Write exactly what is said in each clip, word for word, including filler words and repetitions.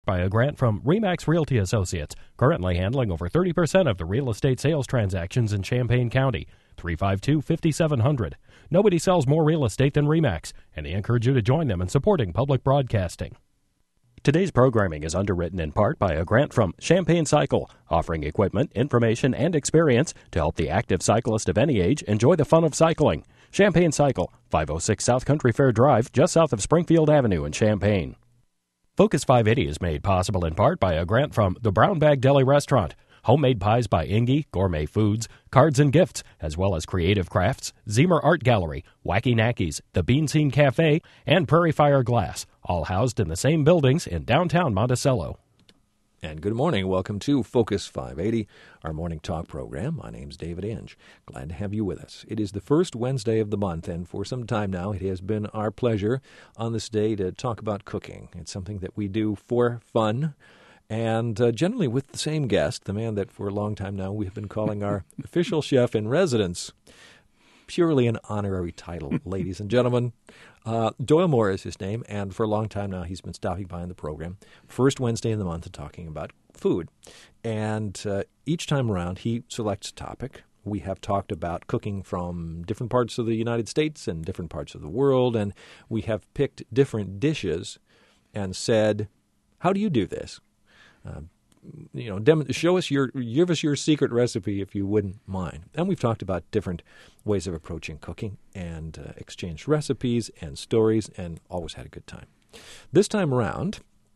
By a grant from RE/MAX Realty Associates, currently handling over thirty percent of the real estate sales transactions in Champaign County. three five two, five seven zero zero. Nobody sells more real estate than RE/MAX, and they encourage you to join them in supporting public broadcasting. Today's programming is underwritten in part by a grant from Champaign Cycle, offering equipment, information, and experience to help the active cyclist of any age enjoy the fun of cycling. Champaign Cycle, five oh six South Country Fair Drive, just south of Springfield Avenue in Champaign. Focus five eighty is made possible in part by a grant from the Brown Bag Deli Restaurant, homemade pies by Ingy, gourmet foods, cards and gifts, as well as creative crafts, Zemer Art Gallery, Wacky Knackies, the Bean Scene Cafe, and Prairie Fire Glass, all housed in the same buildings in downtown Monticello. And good morning. Welcome to Focus five eighty, our morning talk program. My name's David Inge. Glad to have you with us. It is the first Wednesday of the month, and for some time now it has been our pleasure on this day to talk about cooking. It's something that we do for fun, and uh, generally with the same guest, the man that for a long time now we have been calling our official chef in residence. Purely an honorary title, ladies and gentlemen. Uh, Doyle Moore is his name, and for a long time now he's been stopping by in the program. First Wednesday in the month and talking about food. And uh, each time around he selects a topic. We have talked about cooking from different parts of the United States and different parts of the world, and we have picked different dishes and said, how do you do this? Uh, You know, dem- show us your, give us your secret recipe if you wouldn't mind. And we've talked about different ways of approaching cooking and uh, exchanged recipes and stories and always had a good time. This time around,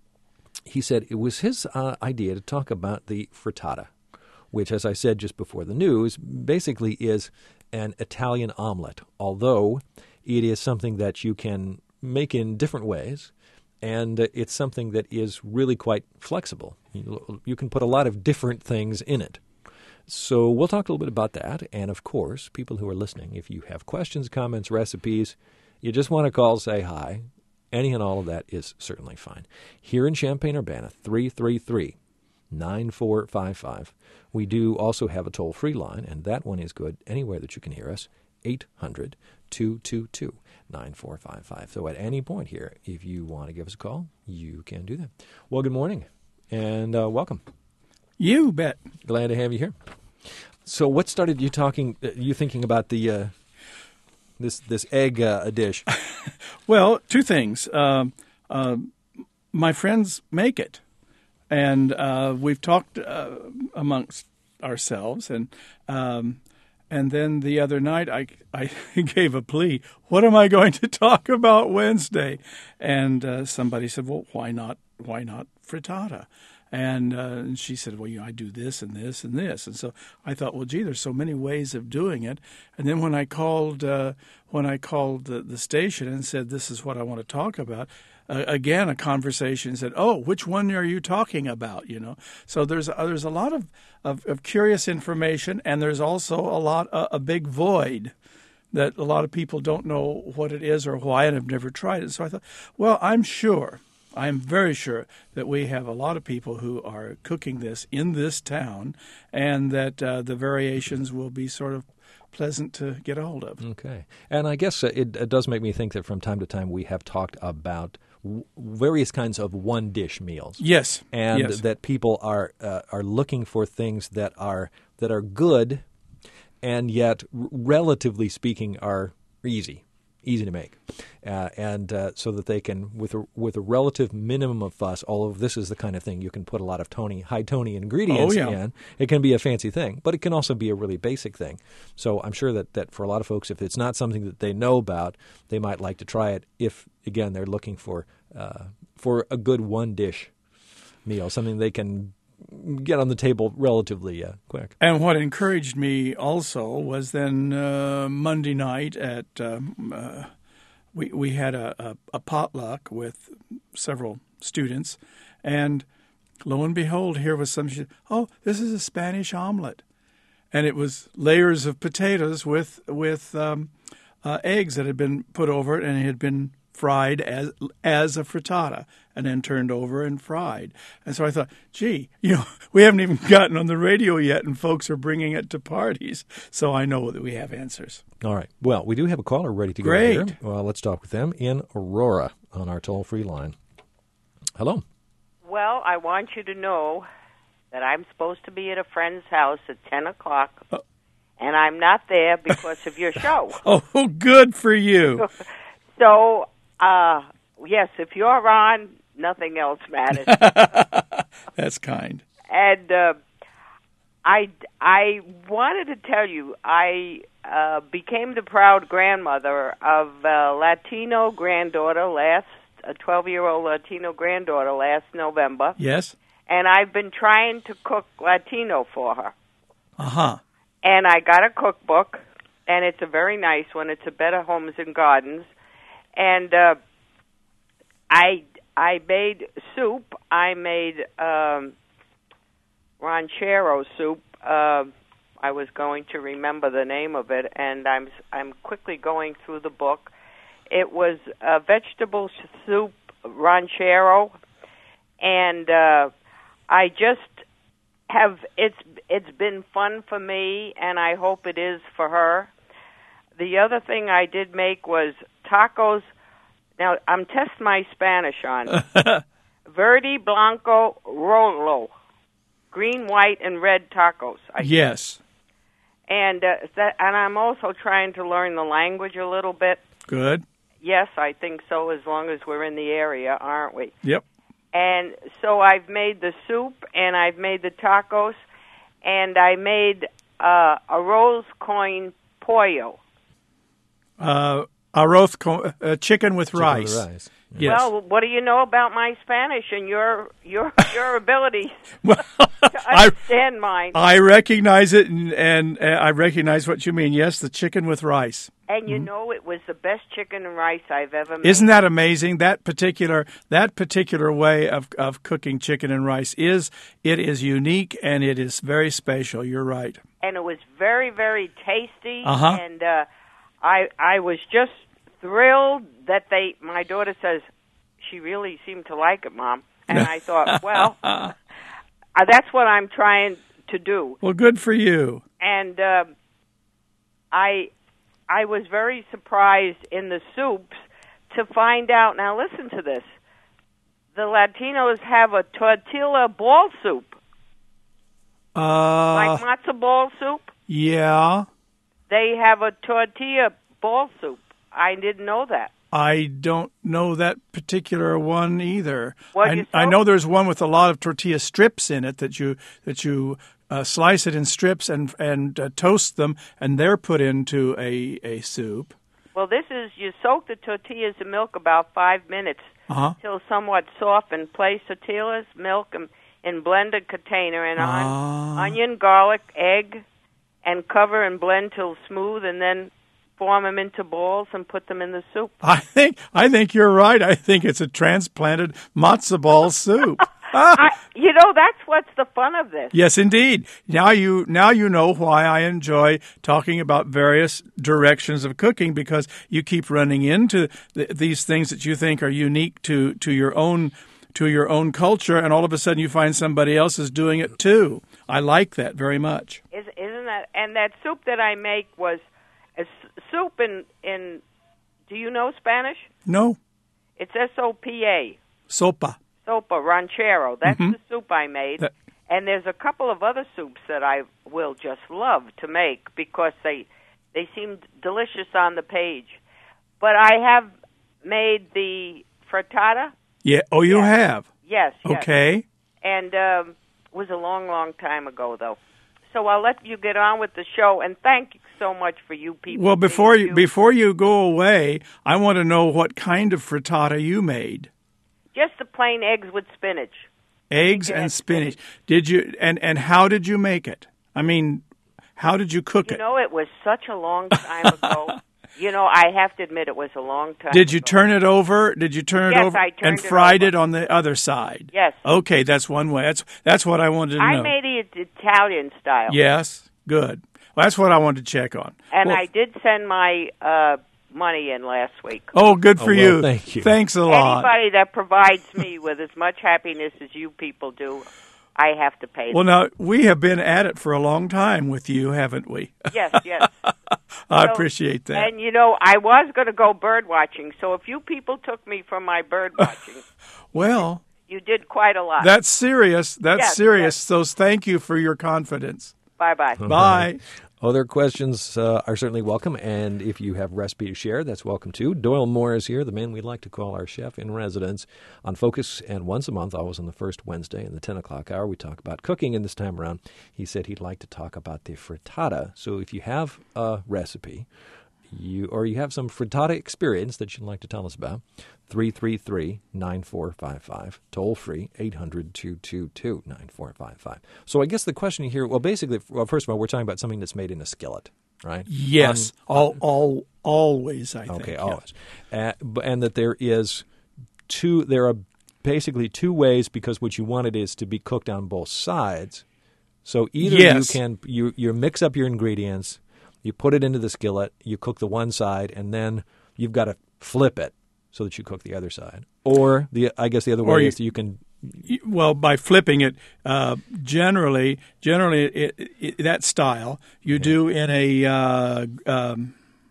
he said it was his uh, idea to talk about the frittata, which, as I said just before the news, basically is an Italian omelet, although it is something that you can make in different ways. And uh, it's something that is really quite flexible. You, you can put a lot of different things in it. So we'll talk a little bit about that. And, of course, people who are listening, if you have questions, comments, recipes, you just want to call, say hi, any and all of that is certainly fine. Here in Champaign-Urbana, three three three, nine four five five. We do also have a toll-free line, and that one is good anywhere that you can hear us, eight hundred, two two two, nine four five five. So at any point here, if you want to give us a call, you can do that. Well, good morning, and uh, welcome. You bet. Glad to have you here. So what started you talking, uh, you thinking about the uh, this this egg uh, dish? Well, two things. Um, uh, my friends make it, and uh, we've talked uh, amongst ourselves, and um, and then the other night I, I gave a plea. What am I going to talk about Wednesday? And uh, somebody said, well, why not? Why not frittata? And, uh, and she said, well, you know, I do this and this and this. And so I thought, well, gee, there's so many ways of doing it. And then when I called uh, when I called the, the station and said, this is what I want to talk about, uh, again, a conversation said, oh, which one are you talking about? You know, so there's uh, there's a lot of, of, of curious information, and there's also a lot uh, a big void that a lot of people don't know what it is or why, and have never tried it. So I thought, well, I'm sure. I'm very sure that we have a lot of people who are cooking this in this town, and that uh, the variations will be sort of pleasant to get a hold of. Okay. And I guess uh, it, it does make me think that from time to time we have talked about w- various kinds of one-dish meals. Yes. And yes. that people are uh, are looking for things that are that are good and yet, r- relatively speaking, are easy. Easy to make, uh, and uh, so that they can, with a, with a relative minimum of fuss, all of this is the kind of thing you can put a lot of Tony, high Tony ingredients oh, yeah. in. It can be a fancy thing, but it can also be a really basic thing. So I'm sure that, that for a lot of folks, if it's not something that they know about, they might like to try it if, again, they're looking for uh, for a good one-dish meal, something they can get on the table relatively uh, quick. And what encouraged me also was then uh, Monday night at um, uh, we we had a, a, a potluck with several students, and lo and behold, here was some. She said, oh, this is a Spanish omelet, and it was layers of potatoes with with um, uh, eggs that had been put over it, and it had been fried as as a frittata, and then turned over and fried. And so I thought, gee, you know, we haven't even gotten on the radio yet, and folks are bringing it to parties. So I know that we have answers. All right. Well, we do have a caller ready to go Great. here. Well, let's talk with them in Aurora on our toll-free line. Hello. Well, I want you to know that I'm supposed to be at a friend's house at ten o'clock, uh, and I'm not there because of your show. Oh, good for you. So, uh, yes, if you're on, nothing else matters. That's kind. And uh, I, I wanted to tell you, I uh, became the proud grandmother of a Latino granddaughter last, a twelve-year-old Latino granddaughter last November. Yes? And I've been trying to cook Latino for her. Uh-huh. And I got a cookbook, and it's a very nice one. It's a Better Homes and Gardens. And uh, I I made soup. I made um, ranchero soup. Uh, I was going to remember the name of it, and I'm I'm quickly going through the book. It was a vegetable soup ranchero, and uh, I just have it's it's been fun for me, and I hope it is for her. The other thing I did make was tacos. Now, I'm testing my Spanish on Verde, Blanco, Rolo. Green, white, and red tacos. I Yes. And, uh, that, and I'm also trying to learn the language a little bit. Good. Yes, I think so, as long as we're in the area, aren't we? Yep. And so I've made the soup, and I've made the tacos, and I made uh, arroz con pollo. Uh, arroz con, uh, chicken with Chicken rice. with rice. Yes. Well, what do you know about my Spanish and your your your ability Well, to I, understand mine? I recognize it, and, and uh, I recognize what you mean. Yes, the chicken with rice. And you know, it was the best chicken and rice I've ever made. Isn't that amazing? That particular that particular way of, of cooking chicken and rice is it is unique and it is very special. You're right. And it was very, very tasty. Uh-huh. And uh, I I was just thrilled that they. My daughter says she really seemed to like it, Mom. And I thought, well, uh, that's what I'm trying to do. Well, good for you. And uh, I. I was very surprised in the soups to find out. Now, listen to this. The Latinos have a tortilla ball soup. Uh, Like matzo ball soup. yeah, They have a tortilla ball soup. I didn't know that. I don't know that particular one either. What, I, you I don't? know there's one with a lot of tortilla strips in it that you that you uh, slice it in strips and and uh, toast them, and they're put into a, a soup. Well, this is, you soak the tortillas in milk about five minutes Uh-huh. till somewhat soft, and place tortillas, milk, and in blended container, and on Ah. onion, garlic, egg, and cover and blend till smooth, and then form them into balls and put them in the soup. I think I think you're right. I think it's a transplanted matzo ball soup. I, you know, that's what's the fun of this. Yes, indeed. Now you now you know why I enjoy talking about various directions of cooking, because you keep running into th- these things that you think are unique to, to your own to your own culture, and all of a sudden you find somebody else is doing it too. I like that very much. Is, isn't that? And that soup that I make was a s- soup in in. Do you know Spanish? No, It's S O P A. sopa. Sopa ranchero. That's Mhm. the soup I made. That- And there's a couple of other soups that I will just love to make because they they seem delicious on the page. But I have made the frittata. Yeah. Oh, you Yes. have. Yes. yes. Okay. And um, it was a long, long time ago, though. So I'll let you get on with the show. And thank you so much for you people. Well, before being you before you go away, I want to know what kind of frittata you made. Just the plain eggs with spinach. Eggs Chicken and and spinach. spinach. Did you and and how did you make it? I mean, how did you cook You it? know, it was such a long time ago. You know, I have to admit it was a long time Did you ago. turn it over? Did you turn it Yes, over I turned and it fried over. it on the other side? Yes. Okay, that's one way. That's that's what I wanted to I know. made it Italian style. Yes, good. Well, that's what I wanted to check on. And Well, I did send my uh, money in last week. Oh, good for Oh, well, you. thank you. Thanks a lot. Anybody that provides me with as much happiness as you people do, I have to pay them. Well, now we have been at it for a long time with you, haven't we? Yes, yes. I So- appreciate that. And, you know, I was going to go bird watching, so if you people took me from my bird watching, Well, You did quite a lot. That's serious. That's yes, serious. Yes. So thank you for your confidence. Bye-bye. Bye. Other questions uh, are certainly welcome, and if you have a recipe to share, that's welcome too. Doyle Moore is here, the man we like to call our chef in residence, on Focus, and once a month, always on the first Wednesday in the ten o'clock hour, we talk about cooking, and this time around, he said he'd like to talk about the frittata. So if you have a recipe, you or you have some frittata experience that you'd like to tell us about, three three three, nine four five five, toll free, eight hundred, two two two, nine four five five. So I guess the question here, well, basically, well, first of all, we're talking about something that's made in a skillet, right? Yes, Um, all, all, always, I think. Okay, yeah. always. Uh, b- and that there is two, there are basically two ways, because what you want it is to be cooked on both sides. So either Yes. you can, you, you mix up your ingredients, you put it into the skillet, you cook the one side, and then you've got to flip it so that you cook the other side. Or the I guess the other Or way you- is that you can. Well, by flipping it, uh, generally, generally it, it, that style you do in a uh, um,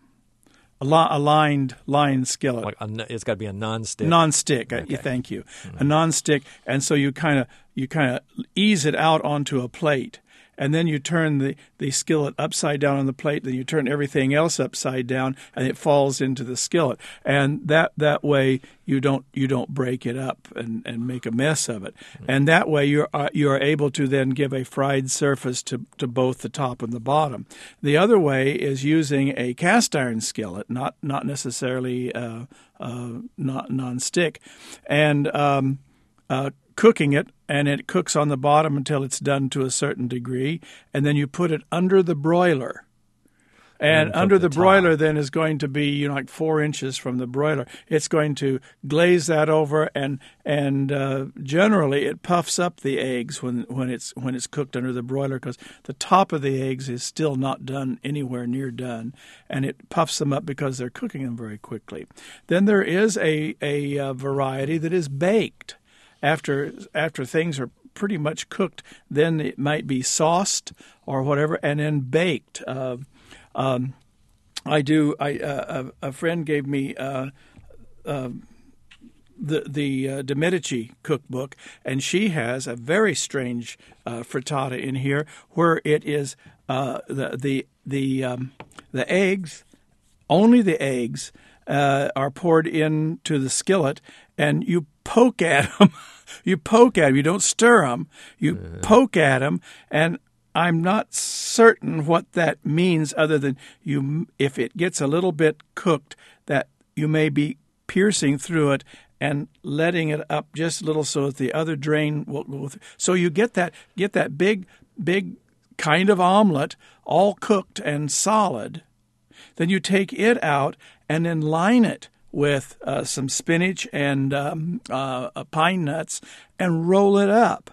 a, li- a lined lined skillet. Like a, n- it's got to be a non-stick. Non-stick. uh, Okay. Thank you. A non-stick, and so you kind of you kind of ease it out onto a plate, and then you turn the, the skillet upside down on the plate. Then you turn everything else upside down, and it falls into the skillet. And that, that way you don't you don't break it up and, and make a mess of it. And that way you're uh, you are able to then give a fried surface to to both the top and the bottom. The other way is using a cast iron skillet, not not necessarily uh, uh, not non-stick, and um, uh, cooking it, and it cooks on the bottom until it's done to a certain degree, and then you put it under the broiler. And cook under the the broiler top. then is going to be, you know, like four inches from the broiler. It's going to glaze that over, and and uh, generally it puffs up the eggs when, when it's when it's cooked under the broiler, because the top of the eggs is still not done anywhere near done, and it puffs them up because they're cooking them very quickly. Then there is a a, uh variety that is baked. After after things are pretty much cooked, then it might be sauced or whatever, and then baked. Uh, um, I do. I uh, a, a friend gave me uh, uh, the the uh, De Medici cookbook, and she has a very strange uh, frittata in here, where it is uh, the the the um, the eggs, only the eggs uh, are poured into the skillet, and you poke at them. You poke at them. You don't stir them. You uh. poke at them, and I'm not certain what that means, other than you. If it gets a little bit cooked, that you may be piercing through it and letting it up just a little, so that the other drain will go through. So you get that get that big big kind of omelet, all cooked and solid. Then you take it out and then line it with uh, some spinach and um, uh, pine nuts and roll it up.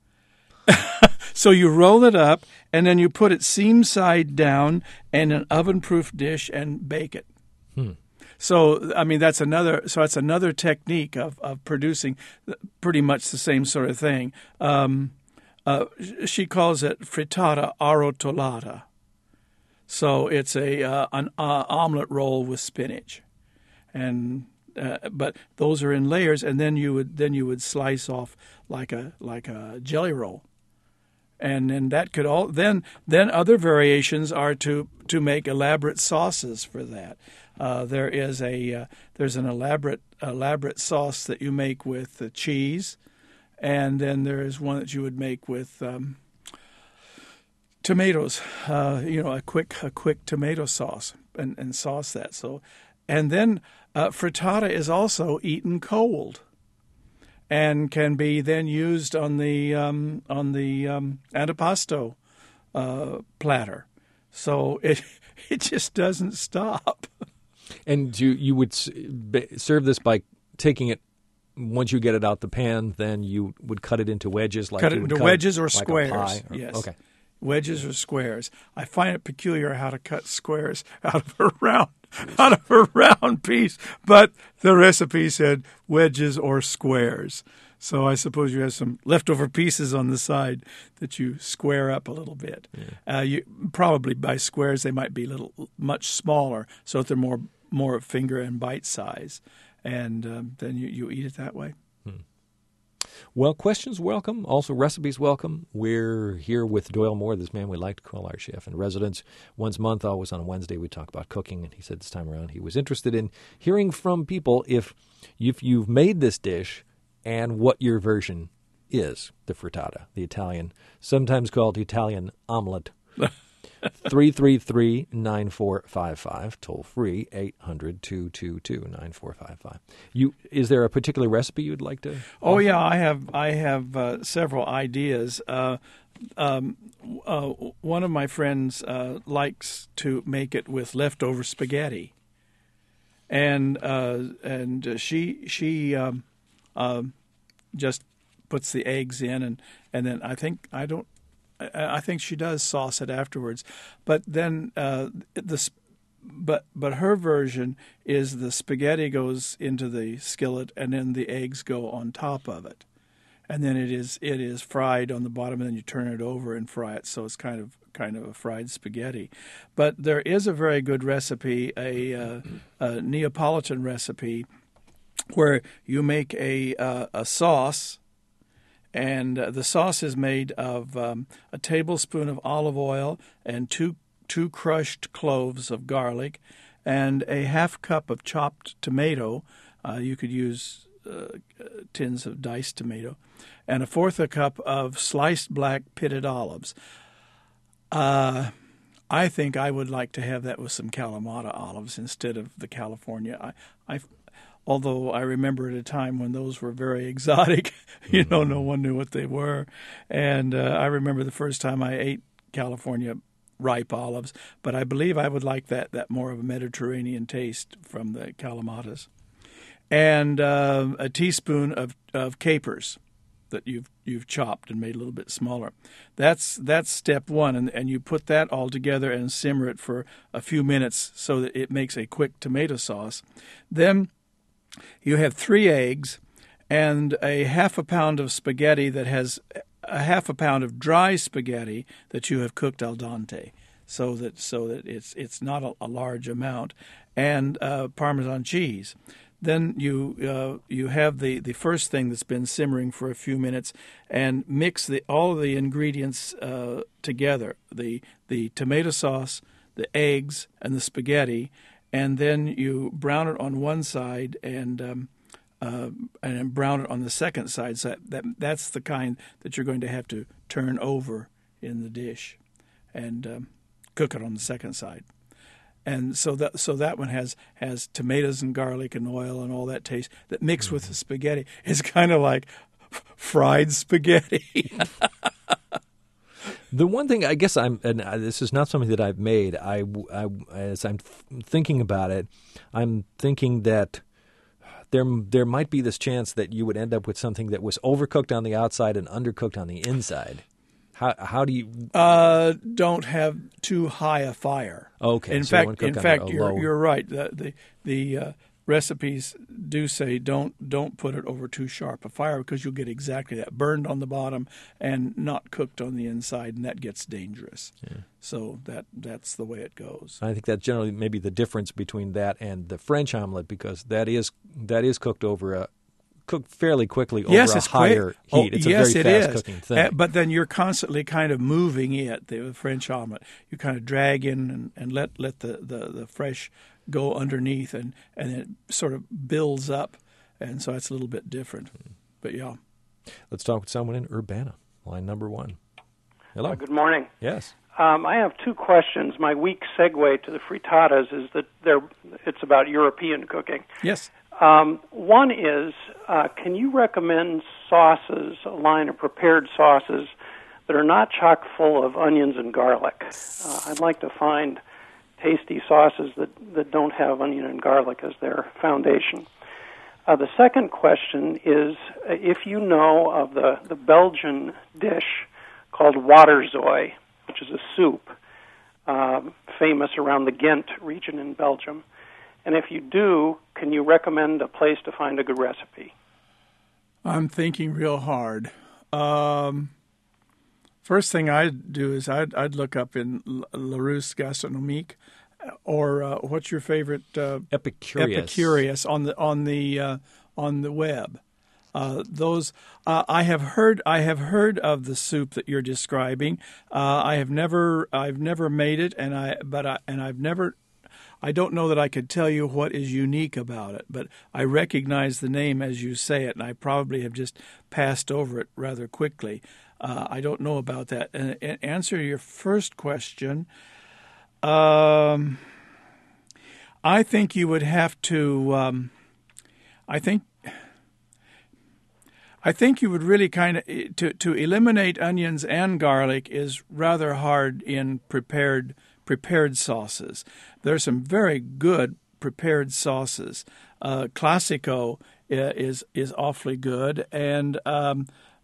So you roll it up, and then you put it seam side down in an oven-proof dish and bake it. Hmm. So I mean that's another. So that's another technique of, of producing pretty much the same sort of thing. Um, uh, she calls it frittata arrotolata. So it's a uh, an uh, omelet roll with spinach, and uh, but those are in layers, and then you would then you would slice off like a like a jelly roll. And then that could all then then other variations are to to make elaborate sauces for that. Uh, there is a uh, there's an elaborate elaborate sauce that you make with uh, cheese, and then there is one that you would make with um, tomatoes. Uh, you know, a quick a quick tomato sauce, and, and sauce that. So, and then uh, frittata is also eaten cold, and can be then used on the um, on the um, antipasto uh, platter. So it it just doesn't stop. And you you would serve this by taking it, once you get it out the pan, then you would cut it into wedges, like cut you it would into cut wedges or like squares. a pie, or, yes. Okay. Wedges or squares. I find it peculiar how to cut squares out of a round out of a round piece, but the recipe said wedges or squares. So I suppose you have some leftover pieces on the side that you square up a little bit. Yeah. Uh, you probably by squares they might be a little much smaller, so that they're more more finger and bite size, and um, then you, you eat it that way. Hmm. Well, questions welcome. Also, recipes welcome. We're here with Doyle Moore, this man we like to call our chef in residence. Once a month, always on a Wednesday, we talk about cooking. And he said this time around he was interested in hearing from people if, if you've made this dish and what your version is, the frittata, the Italian, sometimes called Italian omelet. three three three, nine four five five, toll free, eight hundred, two two two, nine four five five. You, is there a particular recipe you'd like to Oh, offer? yeah, I have I have uh, several ideas. Uh, um, uh, one of my friends uh, likes to make it with leftover spaghetti. And uh, and she she um, uh, just puts the eggs in, and, and then I think, I don't, I think she does sauce it afterwards, but then uh, the but but her version is the spaghetti goes into the skillet and then the eggs go on top of it, and then it is it is fried on the bottom, and then you turn it over and fry it, so it's kind of kind of a fried spaghetti. But there is a very good recipe, a, uh, a Neapolitan recipe, where you make a uh, a sauce. And uh, the sauce is made of um, a tablespoon of olive oil and two two crushed cloves of garlic and a half cup of chopped tomato. Uh, you could use uh, tins of diced tomato. And a fourth a cup of sliced black pitted olives. Uh, I think I would like to have that with some Kalamata olives instead of the California. I, I Although I remember at a time when those were very exotic, you know, no one knew what they were. And uh, I remember the first time I ate California ripe olives, but I believe I would like that, that more of a Mediterranean taste from the Kalamatas. And uh, a teaspoon of, of capers that you've you've chopped and made a little bit smaller. That's that's step one, and, and you put that all together and simmer it for a few minutes so that it makes a quick tomato sauce. Then you have three eggs and a half a pound of spaghetti that has a half a pound of dry spaghetti that you have cooked al dente, so that so that it's it's not a, a large amount, and uh, Parmesan cheese. Then you uh, you have the, the first thing that's been simmering for a few minutes, and mix the all of the ingredients uh, together: the the tomato sauce, the eggs, and the spaghetti. And then you brown it on one side and um, uh, and then brown it on the second side. So that, that that's the kind that you're going to have to turn over in the dish, and um, cook it on the second side. And so that so that one has has tomatoes and garlic and oil and all that taste that mix mm-hmm. with the spaghetti. It's kind of like fried spaghetti. The one thing I guess I'm, and this is not something that I've made. I, I, as I'm thinking about it, I'm thinking that there there might be this chance that you would end up with something that was overcooked on the outside and undercooked on the inside. How how do you? Uh, don't have too high a fire. Okay. In so fact, in fact, you're low... you're right. The the, the uh, recipes do say don't don't put it over too sharp a fire because you'll get exactly that, burned on the bottom and not cooked on the inside, and that gets dangerous. Yeah. So that that's the way it goes. I think that's generally maybe the difference between that and the French omelet, because that is that is cooked over a cooked fairly quickly over yes, a it's higher quick. heat. Oh, it's yes, a very it fast is. cooking thing. Uh, but then you're constantly kind of moving it, the French omelet. You kind of drag in and, and let let the, the, the fresh go underneath, and, and it sort of builds up, and so it's a little bit different. But yeah. Let's talk with someone in Urbana, line number one. Hello. Uh, good morning. Yes. Um, I have two questions. My weak segue to the frittatas is that they're, it's about European cooking. Yes. Um, one is, uh, can you recommend sauces, a line of prepared sauces that are not chock full of onions and garlic? Uh, I'd like to find tasty sauces that, that don't have onion and garlic as their foundation. Uh, the second question is, uh, if you know of the, the Belgian dish called waterzooi, which is a soup uh, famous around the Ghent region in Belgium. And if you do, can you recommend a place to find a good recipe? I'm thinking real hard. Um, first thing I'd do is I'd, I'd look up in Larousse Gastronomique, or uh, what's your favorite? Uh, Epicurious. Epicurious on the on the uh, on the web. Uh, those uh, I have heard. I have heard of the soup that you're describing. Uh, I have never. I've never made it, and I. But I, and I've never. I don't know that I could tell you what is unique about it, but I recognize the name as you say it, and I probably have just passed over it rather quickly. Uh, I don't know about that. And, and answer your first question. Um, I think you would have to. Um, I think. I think you would really kind of to to eliminate onions and garlic is rather hard in prepared prepared sauces. There's some very good prepared sauces. Uh, Classico is is awfully good, and um,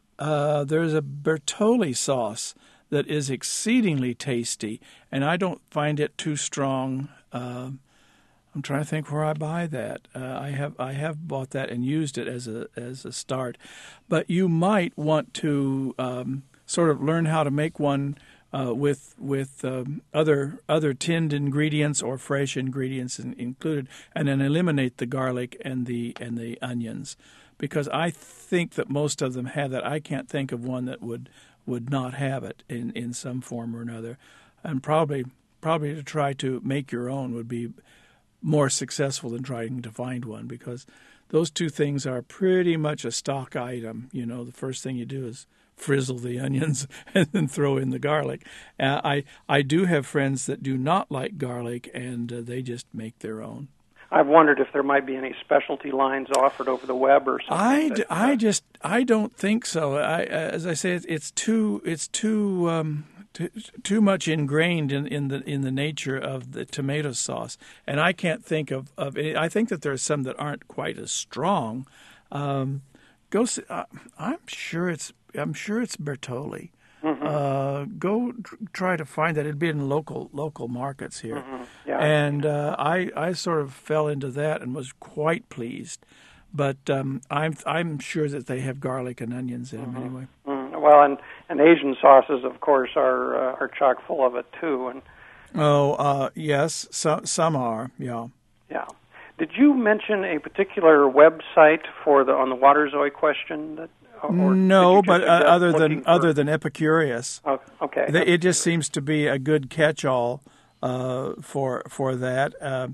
uh, there's a Bertolli sauce that is exceedingly tasty, and I don't find it too strong. Uh, I'm trying to think where I buy that. Uh, I have I have bought that and used it as a as a start, but you might want to um, sort of learn how to make one uh, with with um, other other tinned ingredients or fresh ingredients in, included, and then eliminate the garlic and the and the onions, because I think that most of them have that. I can't think of one that would would not have it in, in some form or another, and probably probably to try to make your own would be more successful than trying to find one, because those two things are pretty much a stock item. You know, the first thing you do is frizzle the onions and then throw in the garlic. Uh, I I do have friends that do not like garlic, and uh, they just make their own. I've wondered if there might be any specialty lines offered over the web or something. I, that, d- uh, I just I don't think so. I as I say, it's, it's too it's too. Um, Too, too much ingrained in, in the in the nature of the tomato sauce, and I can't think of, of any. I think that there are some that aren't quite as strong. Um, go, see, uh, I'm sure it's I'm sure it's Bertolli. Mm-hmm. Uh, go tr- try to find that. It'd be in local local markets here, mm-hmm. yeah. and uh, I I sort of fell into that and was quite pleased. But um, I'm I'm sure that they have garlic and onions in them mm-hmm. anyway. Mm-hmm. Well, and, and Asian sauces, of course, are uh, are chock full of it too. And oh, uh, yes, some some are, yeah. Yeah. Did you mention a particular website for the on the Waterzooi question? That, or no, but uh, other than for... other than Epicurious, oh, okay, it just seems to be a good catch-all uh, for for that. Uh,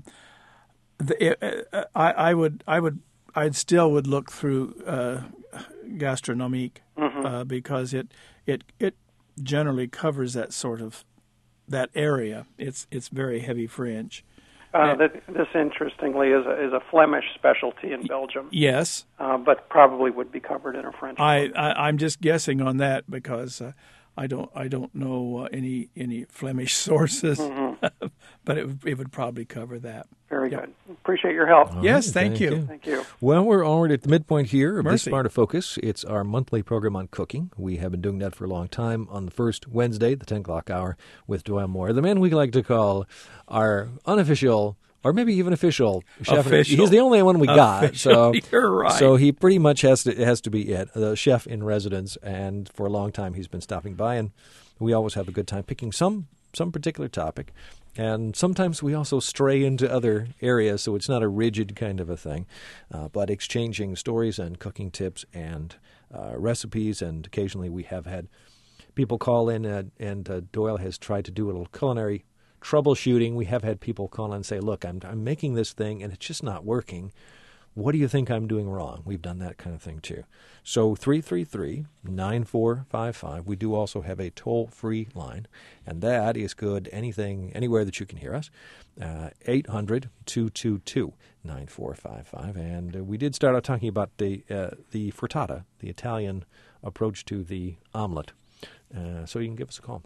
the, it, uh, I, I would I would I'd still would look through uh, Gastronomique. Mm-hmm. Uh, because it, it it generally covers that sort of that area. It's it's very heavy French. Uh, that, this, interestingly, is a, is a Flemish specialty in Belgium. Yes, uh, but probably would be covered in a French. I, I I'm just guessing on that because uh, I don't I don't know uh, any any Flemish sources, mm-hmm. but it it would probably cover that. Very yep. good. Appreciate your help. All yes, right, thank, thank you. you. Thank you. Well, we're already at the midpoint here of Mercy. this part of Focus. It's our monthly program on cooking. We have been doing that for a long time on the first Wednesday, the ten o'clock hour, with Doyle Moore, the man we like to call our unofficial, or maybe even official chef. Official. He's the only one we got. Official. So You're right. So he pretty much has to has to be it, the chef in residence. And for a long time, he's been stopping by, and we always have a good time picking some some particular topic. And sometimes we also stray into other areas, so it's not a rigid kind of a thing, uh, but exchanging stories and cooking tips and uh, recipes. And occasionally we have had people call in, uh, and uh, Doyle has tried to do a little culinary troubleshooting. We have had people call in and say, look, I'm, I'm making this thing, and it's just not working. What do you think I'm doing wrong? We've done that kind of thing, too. So three three three, nine four five five. We do also have a toll-free line, and that is good anything, anywhere that you can hear us, uh, eight hundred, two two two, nine four five five. And uh, we did start out talking about the uh, the frittata, the Italian approach to the omelet. Uh, so you can give us a call.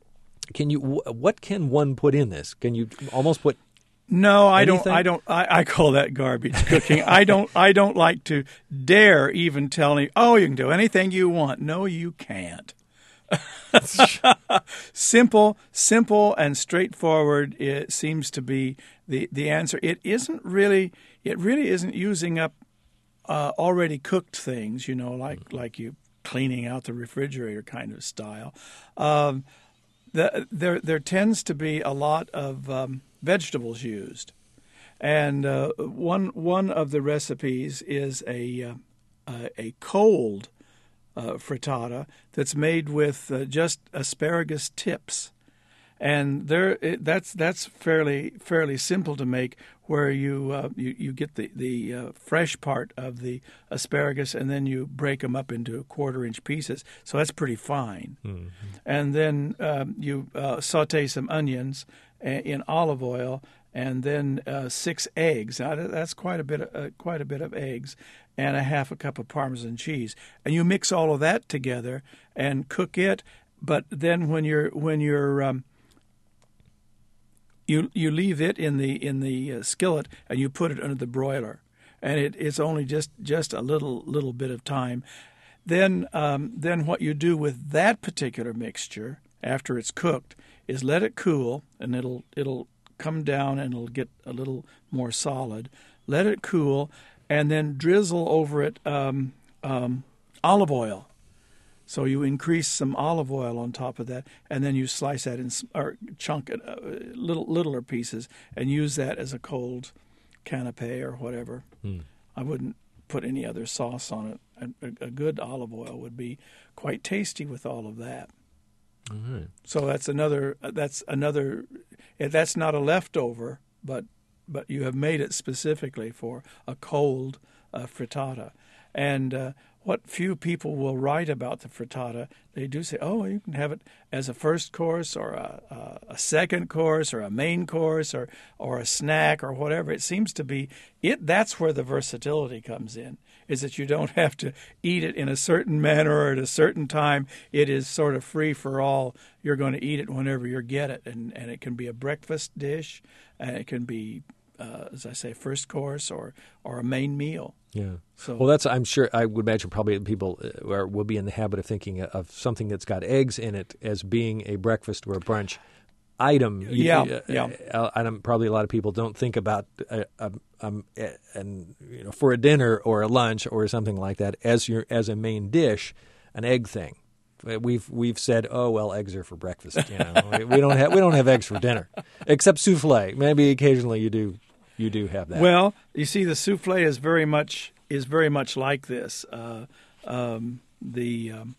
Can you? What can one put in this? Can you almost put... No, I Anything? don't. I don't. I, I call that garbage cooking. I don't. I don't like to dare even tell me, "Oh, you can do anything you want." No, you can't. simple, simple, and straightforward. It seems to be the the answer. It isn't really. It really isn't using up uh, already cooked things. You know, like like you cleaning out the refrigerator kind of style. Um, the, there there tends to be a lot of um, vegetables used, and uh, one one of the recipes is a uh, a, a cold uh, frittata that's made with uh, just asparagus tips. And there, it, that's that's fairly fairly simple to make. Where you uh, you, you get the the uh, fresh part of the asparagus, and then you break them up into quarter inch pieces. So that's pretty fine. Mm-hmm. And then um, you uh, saute some onions in olive oil, and then uh, six eggs. Now that's quite a bit of, uh, quite a bit of eggs, and a half a cup of Parmesan cheese. And you mix all of that together and cook it. But then when you're when you're um, You you leave it in the in the uh, skillet, and you put it under the broiler, and it, it's only just, just a little little bit of time. Then um, then what you do with that particular mixture after it's cooked is let it cool, and it'll it'll come down and it'll get a little more solid. Let it cool, and then drizzle over it um, um, olive oil. So you increase some olive oil on top of that, and then you slice that in or chunk it uh, little littler pieces, and use that as a cold canapé or whatever. Mm. I wouldn't put any other sauce on it. A, a good olive oil would be quite tasty with all of that. Mm-hmm. So that's another. That's another. That's not a leftover, but but you have made it specifically for a cold uh, frittata, and. Uh, What few people will write about the frittata, they do say, oh, you can have it as a first course or a, a, a second course or a main course or, or a snack or whatever. It seems to be, it. That's where the versatility comes in, is that you don't have to eat it in a certain manner or at a certain time. It is sort of free for all. You're going to eat it whenever you get it, and, and it can be a breakfast dish, and it can be, uh, as I say, first course or, or a main meal. Yeah. So, well, that's, I'm sure, I would imagine probably people are, will be in the habit of thinking of something that's got eggs in it as being a breakfast or a brunch item. You, yeah, uh, yeah. Uh, and probably a lot of people don't think about, uh, um, um, and you know, for a dinner or a lunch or something like that as your as a main dish, an egg thing. We've we've said, oh well, eggs are for breakfast. You know, we don't have we don't have eggs for dinner, except souffle. Maybe occasionally you do. You do have that. Well, you see, the souffle is very much is very much like this. Uh, um, the um,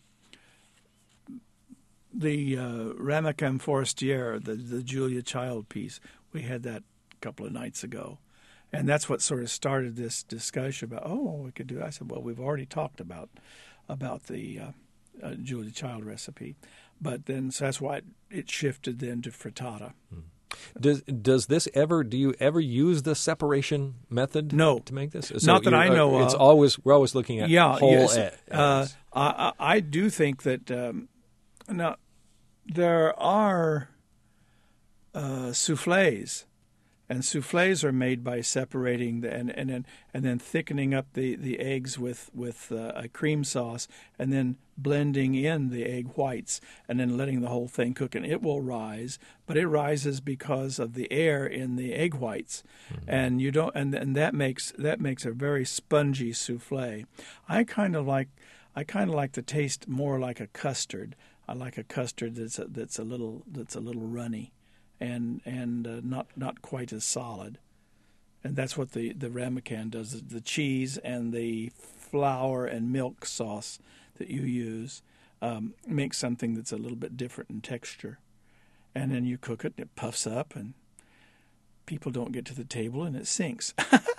the uh, Ramequin Forestier, the the Julia Child piece, we had that a couple of nights ago, and that's what sort of started this discussion about. Oh, we could do. I said, well, we've already talked about about the uh, uh, Julia Child recipe, but then so that's why it, it shifted then to frittata. Hmm. Does does this ever? Do you ever use the separation method? No, to make this. So not that I know. It's of. always we're always looking at yeah, whole yes. eggs. Uh, I I do think that um, now there are uh, soufflés, and soufflés are made by separating the, and and then and then thickening up the, the eggs with with uh, a cream sauce, and then blending in the egg whites, and then letting the whole thing cook, and it will rise. But it rises because of the air in the egg whites, mm-hmm. and you don't, and and that makes that makes a very spongy soufflé. I kind of like I kind of like the taste more like a custard. I like a custard that's a, that's a little that's a little runny, and and uh, not not quite as solid. And that's what the the ramequin does. The, the cheese and the flour and milk sauce that you use um, makes something that's a little bit different in texture. And then you cook it, and it puffs up, and people don't get to the table, and it sinks.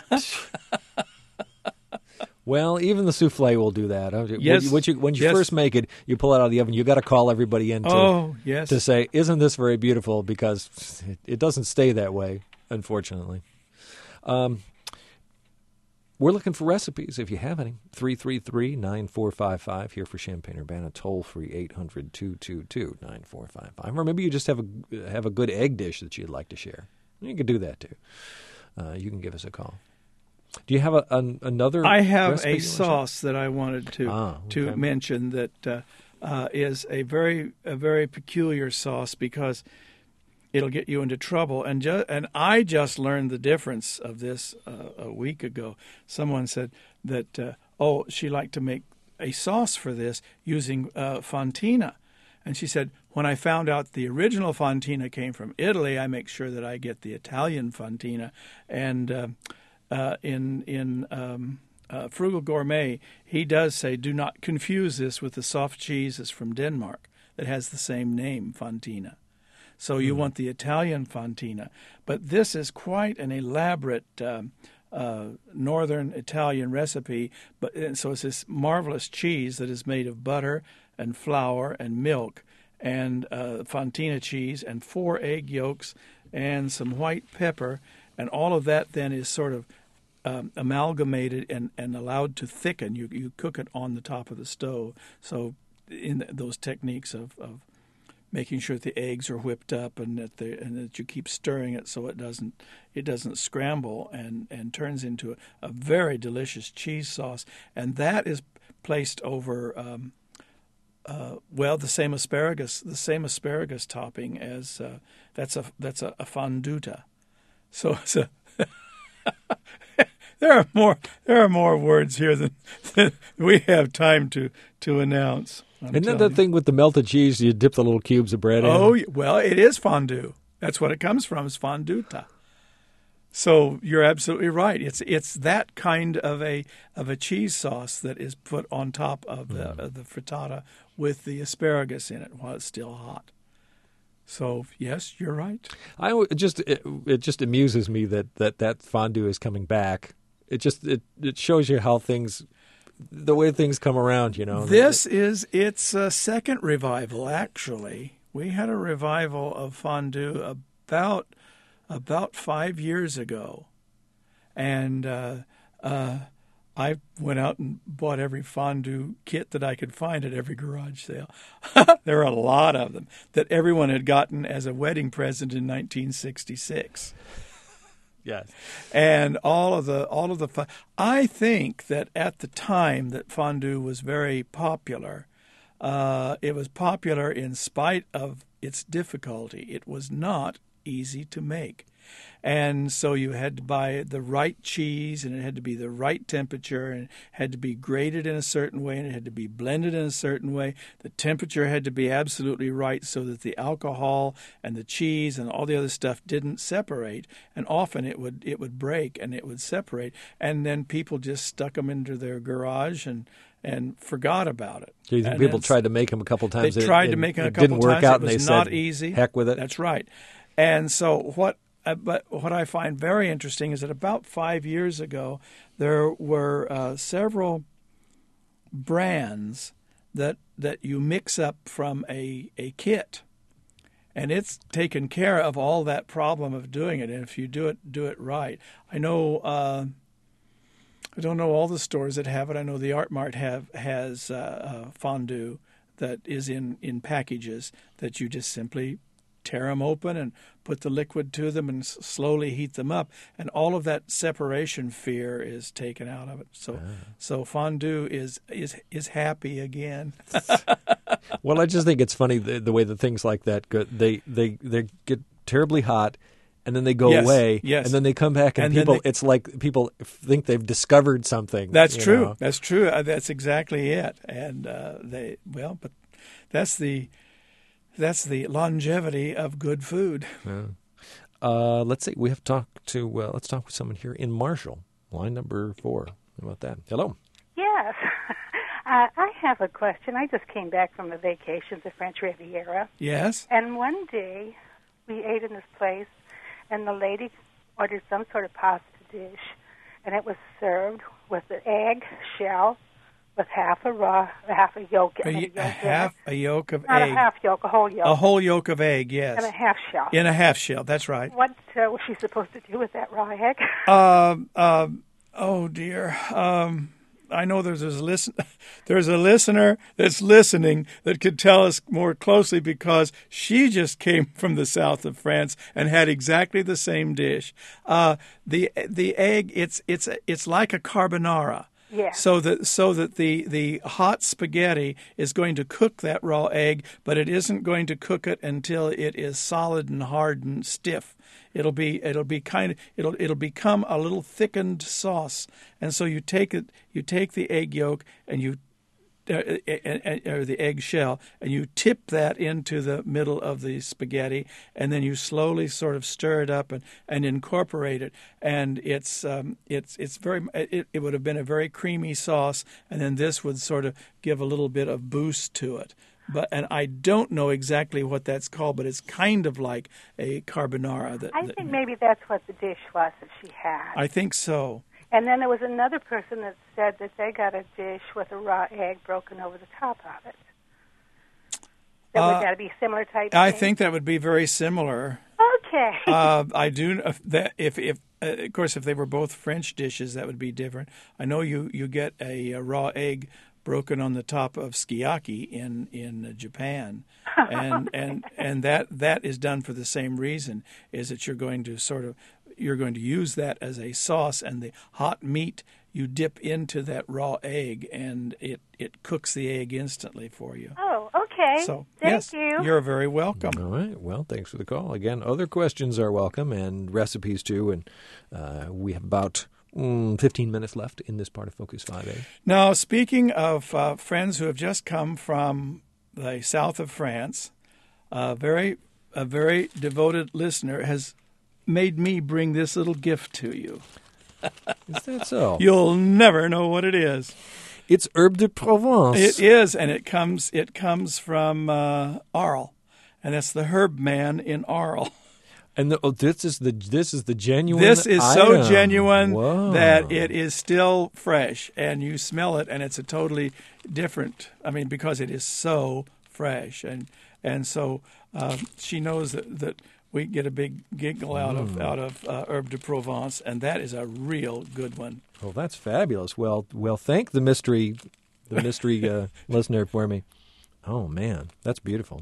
Well, even the souffle will do that. Yes. When you, when you yes. first make it, you pull it out of the oven. You got to call everybody in to, oh, yes. to say, "Isn't this very beautiful?" Because it, it doesn't stay that way, unfortunately. Um, we're looking for recipes if you have any. three three three, nine four five five here for Champaign-Urbana. Toll free eight hundred, two two two, nine four five five. Or maybe you just have a have a good egg dish that you'd like to share. You can do that too. Uh, you can give us a call. Do you have a, an, another? I have recipe a sauce that I wanted to ah, okay. to mention that uh, uh, is a very a very peculiar sauce because it'll get you into trouble. And ju- and I just learned the difference of this uh, a week ago. Someone said that uh, oh, she liked to make a sauce for this using uh, Fontina. And she said, when I found out the original Fontina came from Italy, I make sure that I get the Italian Fontina. And uh, uh, in in um, uh, Frugal Gourmet, he does say, do not confuse this with the soft cheese that's from Denmark that has the same name, Fontina. So you mm. want the Italian Fontina. But this is quite an elaborate um, uh, northern Italian recipe. But and so it's this marvelous cheese that is made of butter and flour and milk and uh, Fontina cheese and four egg yolks and some white pepper. And all of that then is sort of um, amalgamated and, and allowed to thicken. You you cook it on the top of the stove. So in those techniques of, of making sure that the eggs are whipped up and that they, and that you keep stirring it so it doesn't it doesn't scramble and, and turns into a, a very delicious cheese sauce. And that is placed over um, uh, well the same asparagus the same asparagus topping as uh, that's a that's a, a fonduta. So it's a there are more there are more words here than, than we have time to to announce. I'm Isn't that the you. thing with the melted cheese? You dip the little cubes of bread in? Oh, well, it is fondue. That's what it comes from, is fonduta. So you're absolutely right. It's it's that kind of a of a cheese sauce that is put on top of the, mm. of the frittata with the asparagus in it while it's still hot. So yes, you're right. I it just it, it just amuses me that, that that fondue is coming back. It just it, it shows you how things. The way things come around, you know. This is its uh, second revival, actually. We had a revival of fondue about about five years ago. And uh, uh, I went out and bought every fondue kit that I could find at every garage sale. There are a lot of them that everyone had gotten as a wedding present in nineteen sixty-six. Yes, and all of the all of the I think that at the time that fondue was very popular, uh, it was popular in spite of its difficulty. It was not easy to make, and so you had to buy the right cheese, and it had to be the right temperature, and it had to be grated in a certain way, and it had to be blended in a certain way. The temperature had to be absolutely right so that the alcohol and the cheese and all the other stuff didn't separate, and often it would it would break and it would separate, and then people just stuck them into their garage and and forgot about it. Do you think and people tried to make them a couple times? They it, tried it, to make them a it couple didn't times. work out, it was and they not said, easy. Heck with it. That's right. And so what uh, but what I find very interesting is that about five years ago, there were uh, several brands that that you mix up from a, a kit. And it's taken care of all that problem of doing it. And if you do it, do it right. I know, uh, I don't know all the stores that have it. I know the Art Mart have has uh, uh, fondue that is in, in packages that you just simply tear them open and put the liquid to them and s- slowly heat them up, and all of that separation fear is taken out of it. So, ah. so fondue is is is happy again. Well, I just think it's funny the, the way that things like that go. They they they get terribly hot, and then they go yes, away, yes. and then they come back, and, and people. They, it's like people think they've discovered something. That's true. Know? That's true. Uh, that's exactly it. And uh, they well, but that's the. That's the longevity of good food. Yeah. Uh, let's see. We have to talk to. Uh, let's talk with someone here in Marshall, line number four. How about that? Hello. Yes, uh, I have a question. I just came back from a vacation to French Riviera. Yes. And one day we ate in this place, and the lady ordered some sort of pasta dish, and it was served with an egg shell. With half a raw, half a yolk, a, and a, a yolk half a yolk of Not egg. Not a half yolk, a whole yolk. A whole yolk of egg, yes. And a half shell. In a half shell, that's right. What uh, was she supposed to do with that raw egg? Um, uh, oh dear. Um, I know there's a listen. There's a listener that's listening that could tell us more closely because she just came from the south of France and had exactly the same dish. Uh, the the egg, it's it's it's like a carbonara. Yeah. So that so that the, the hot spaghetti is going to cook that raw egg, but it isn't going to cook it until it is solid and hard and stiff. It'll be it'll be kind of it'll it'll become a little thickened sauce. And so you take it you take the egg yolk and you uh, or the egg shell, and you tip that into the middle of the spaghetti, and then you slowly sort of stir it up and, and incorporate it. And it's um, it's it's very it, it would have been a very creamy sauce, and then this would sort of give a little bit of boost to it. But and I don't know exactly what that's called, but it's kind of like a carbonara. That, I that, think maybe that's what the dish was that she had. I think so. And then there was another person that said that they got a dish with a raw egg broken over the top of it. That Uh, would that be similar type I thing? think that would be very similar. Okay. uh, I do uh, that if if uh, of course if they were both French dishes, that would be different. I know you, you get a, a raw egg broken on the top of sukiyaki in in Japan, and and and that that is done for the same reason. Is that you're going to sort of you're going to use that as a sauce, and the hot meat you dip into that raw egg, and it it cooks the egg instantly for you. Oh, okay. So Thank yes, you. you're very welcome. All right. Well, thanks for the call. Again, other questions are welcome and recipes too. And uh, we have about mm, fifteen minutes left in this part of Focus five A. Now, speaking of uh, friends who have just come from the south of France, a very a very devoted listener has made me bring this little gift to you. Is that so? You'll never know what it is. It's herbe de Provence. It is, and it comes it comes from uh, Arles, and that's the herb man in Arles. And the, oh, this is the this is the genuine. This is so item. genuine Whoa. that it is still fresh, and you smell it, and it's a totally different. I mean, because it is so fresh, and and so um, she knows that, that we get a big giggle out Mm. of out of uh, herbe de Provence, and that is a real good one. Well, that's fabulous. Well, well, thank the mystery, the mystery uh, listener for me. Oh man, that's beautiful.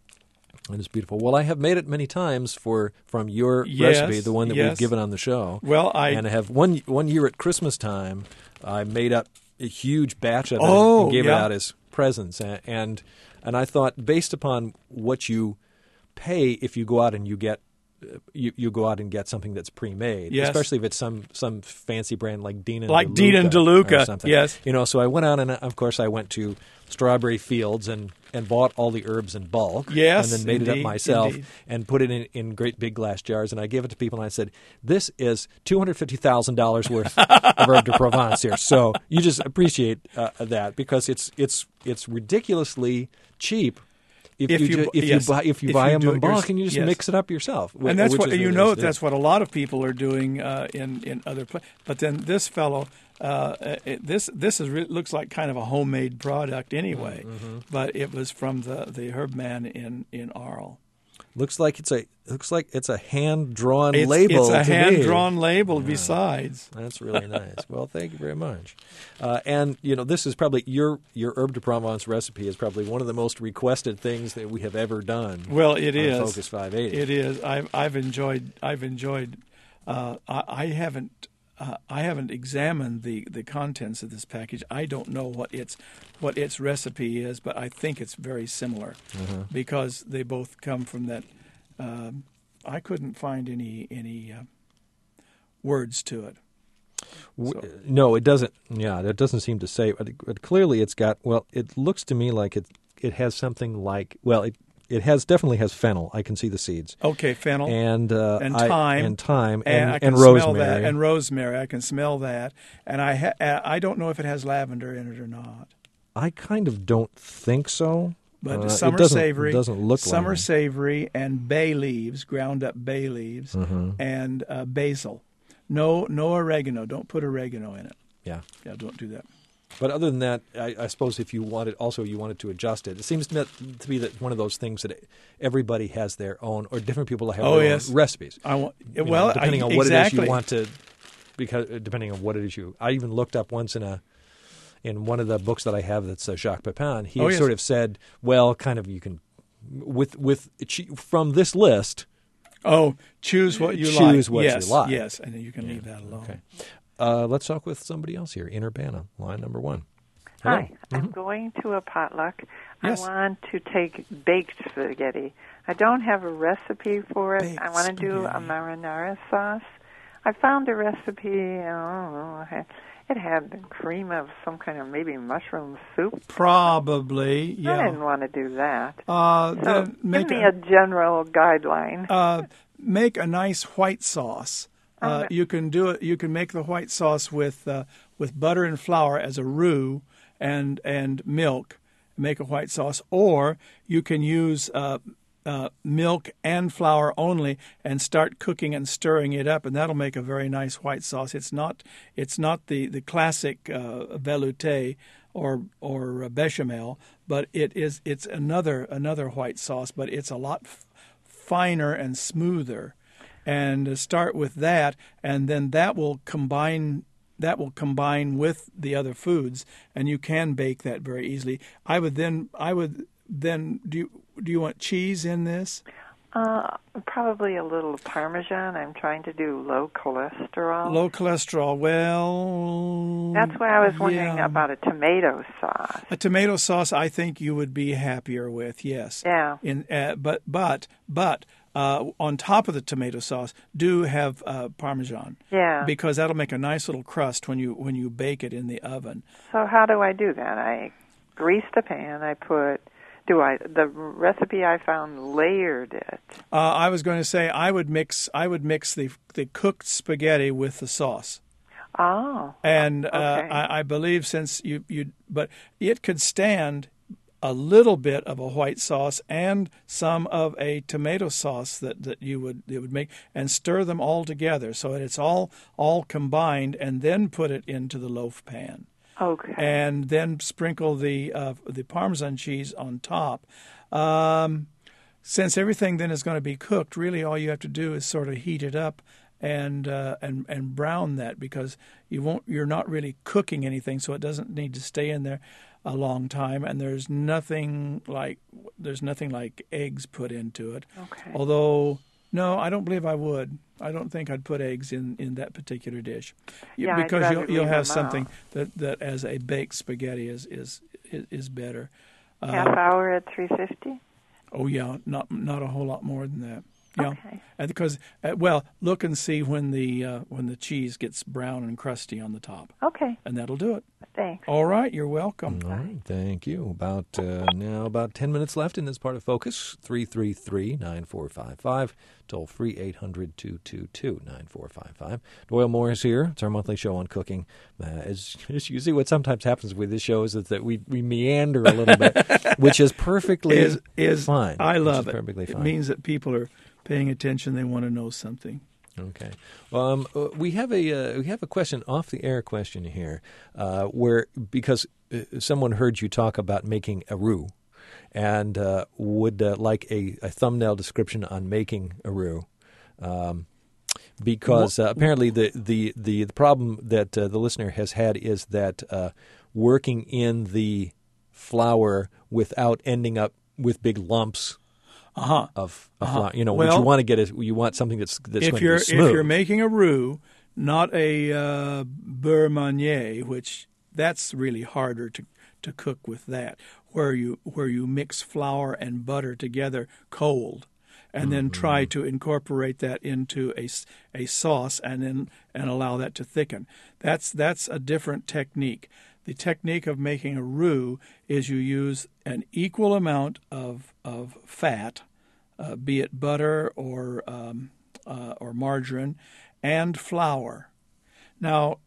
That is beautiful. Well, I have made it many times for from your Yes, recipe, the one that yes. we've given on the show. Well, I and I have one one year at Christmas time, I made up a huge batch of it Oh, and gave yeah. it out as presents. And, and and I thought, based upon what you pay if you go out and you get you, you go out and get something that's pre-made, Yes. especially if it's some some fancy brand like Dean and Like DeLuca Dean and or DeLuca, something. yes. You know, so I went out and of course I went to Strawberry Fields and, and bought all the herbs in bulk. Yes, and then made it indeed, up myself indeed. and put it in, in great big glass jars. And I gave it to people and I said, "This is two hundred fifty thousand dollars worth of herbe de Provence here." So you just appreciate uh, that because it's it's it's ridiculously cheap. If, If you, you ju- bu- if yes, you buy if you if buy you them do in it bulk yours- and you just yes. mix it up yourself, wh- and that's which what is you really know. nice to do. That's what a lot of people are doing uh, in in other places. But then this fellow, uh, it, this this is re- looks like kind of a homemade product anyway. Mm-hmm. But it was from the the herb man in in Arles. Looks like it's a looks like it's a hand drawn It's, label. it's a to me. hand drawn label. Besides, That's really nice. Well, thank you very much. Uh, and you know, this is probably your your herbe de Provence recipe is probably one of the most requested things that we have ever done. well, it on is. Focus five eighty. It is. I've I've enjoyed. I've enjoyed. Uh, I, I haven't. Uh, I haven't examined the, the contents of this package. I don't know what its what its recipe is, but I think it's very similar because they both come from that. Um, I couldn't find any any uh, words to it. W- So- No, it doesn't. Yeah, that doesn't seem to say. But, but clearly, it's got. Well, it looks to me like it. It has something like. Well, it it has definitely has fennel. I can see the seeds. Okay, fennel And uh, and I- thyme and thyme and, and, I can and smell rosemary that, and rosemary. I can smell that, and I ha- uh, I don't know if it has lavender in it or not. I kind of don't think so. But Uh, summer it doesn't, savory, It doesn't look summer like. savory, and bay leaves, ground up bay leaves, Mm-hmm. and uh, basil. No, no oregano. Don't put oregano in it. Yeah. Yeah, don't do that. But other than that, I, I suppose if you wanted, also you wanted to adjust it. It seems to me to be that one of those things that everybody has their own, or different people have Oh, their yes. own recipes. I want. You know, well, depending I, on what exactly. it is you want to, because depending on what it is you. I even looked up once in a, in one of the books that I have that's uh, Jacques Pepin. He Oh, yes. sort of said, well, kind of you can, with with from this list. Oh, choose what you like. Choose what you yes, like. Yes, and then you can leave that alone. Okay. Uh, let's talk with somebody else here in Urbana, line number one. Hello. Hi, I'm going to a potluck. Yes. I want to take baked spaghetti. I don't have a recipe for it. Baked I want to do a spaghetti. marinara sauce. I found a recipe, oh, It had the cream of some kind of maybe mushroom soup. Probably, yeah. I didn't want to do that. Uh, So then make give me a, a general guideline. uh, make a nice white sauce. Uh, Okay. you can do it. You can make the white sauce with uh, with butter and flour as a roux and and milk. Make a white sauce, or you can use uh, uh, milk and flour only and start cooking and stirring it up, and that'll make a very nice white sauce. It's not it's not the the classic uh, velouté or or bechamel, but it is it's another another white sauce, but it's a lot f- finer and smoother. And uh, start with that, and then that will combine. That will combine with the other foods, and you can bake that very easily. I would then. I would then. Do you do you want cheese in this? Uh, probably a little Parmesan. I'm trying to do low cholesterol. Low cholesterol. Well, That's why I was wondering yeah. about a tomato sauce. A tomato sauce. I think you would be happier with. Yes. Yeah. In uh, but but but. Uh, on top of the tomato sauce, do have uh, Parmesan. Yeah. Because that'll make a nice little crust when you when you bake it in the oven. So how do I do that? I grease the pan. I put. Do I? The recipe I found layered it. Uh, I was going to say I would mix I would mix the the cooked spaghetti with the sauce. Oh. And uh, okay. I, I believe since you you but it could stand a little bit of a white sauce and some of a tomato sauce that, that you would it would make, and stir them all together so that it's all all combined, and then put it into the loaf pan. Okay. And then sprinkle the uh, the Parmesan cheese on top. Um, since everything then is going to be cooked, really all you have to do is sort of heat it up and uh, and and brown that, because you won't you're not really cooking anything, so it doesn't need to stay in there a long time. And there's nothing like there's nothing like eggs put into it. Okay. Although no, I don't believe I would. I don't think I'd put eggs in, in that particular dish. You- Yeah, I'd because rather you'll you'll leave have them something out. that, that as a baked spaghetti is is is, is better. Uh, Half hour at three fifty. Oh yeah, not not a whole lot more than that. Yeah, Okay. and because uh, well, look and see when the uh, when the cheese gets brown and crusty on the top, Okay. and that'll do it. Thanks. All right, you're welcome. All right, thank you. About uh, now, about ten minutes left in this part of Focus. three three three, nine four five five. Toll free eight hundred, two two two, nine four five five. Doyle Moore is here. It's our monthly show on cooking. Uh, as, as you see, what sometimes happens with this show is that, that we, we meander a little bit, which is perfectly Is is fine. I which love is it. Perfectly It fine. means that people are paying attention. They want to know something. Okay. Well, um, uh, we have a uh, we have a question off the air question here, uh, where because uh, someone heard you talk about making a roux, and uh, would uh, like a, a thumbnail description on making a roux, um, because uh, apparently the, the, the, the problem that uh, the listener has had is that uh, working in the flour without ending up with big lumps. Uh-huh. Of, of Uh-huh. flour. You know, Well, what you want to get is you want something that's that's if going you're to be smooth. if you're making a roux, not a uh, beurre manier, which that's really harder to to cook with that, where you where you mix flour and butter together cold, and then try to incorporate that into a, s- a sauce, and then and allow that to thicken. That's that's a different technique. The technique of making a roux is you use an equal amount of of fat, uh, be it butter or um, uh, or margarine, and flour. Now,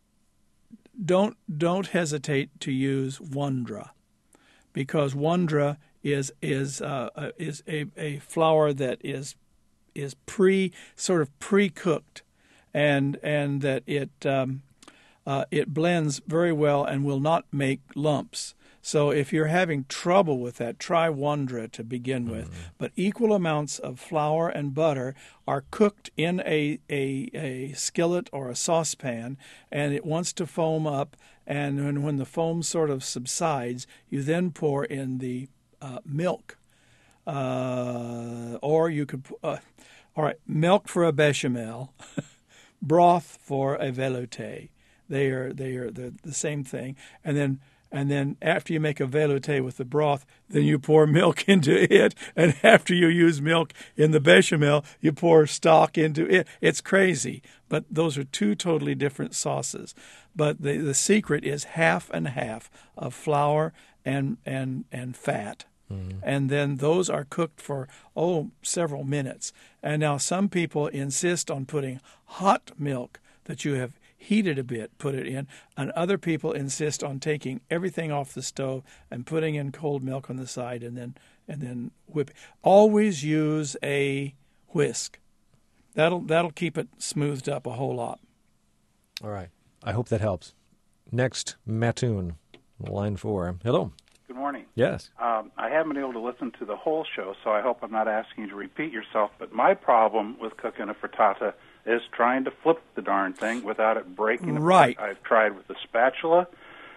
don't don't hesitate to use Wondra, because Wondra is is uh, uh, is a, a flour that is is pre sort of pre-cooked, and and that it um, uh, it blends very well and will not make lumps. So if you're having trouble with that, try Wondra to begin with. Mm-hmm. But equal amounts of flour and butter are cooked in a, a, a skillet or a saucepan, and it wants to foam up. And when, when the foam sort of subsides, you then pour in the uh, milk. Uh, or you could, uh, all right, milk for a bechamel, broth for a velouté. They are they are the, the same thing. And then And then after you make a velouté with the broth, then you pour milk into it. And after you use milk in the bechamel, you pour stock into it. It's crazy. But those are two totally different sauces. But the, the secret is half and half of flour and and, and fat. Mm. And then those are cooked for, oh, several minutes. And now some people insist on putting hot milk that you have heated a bit, put it in, and other people insist on taking everything off the stove and putting in cold milk on the side and then and then whip. Always use a whisk. That'll that'll keep it smoothed up a whole lot. All right. I hope that helps. Next, Mattoon, line four. Hello. Good morning. Yes. Um, I haven't been able to listen to the whole show, so I hope I'm not asking you to repeat yourself. But my problem with cooking a frittata is trying to flip the darn thing without it breaking. Right. I've tried with the spatula,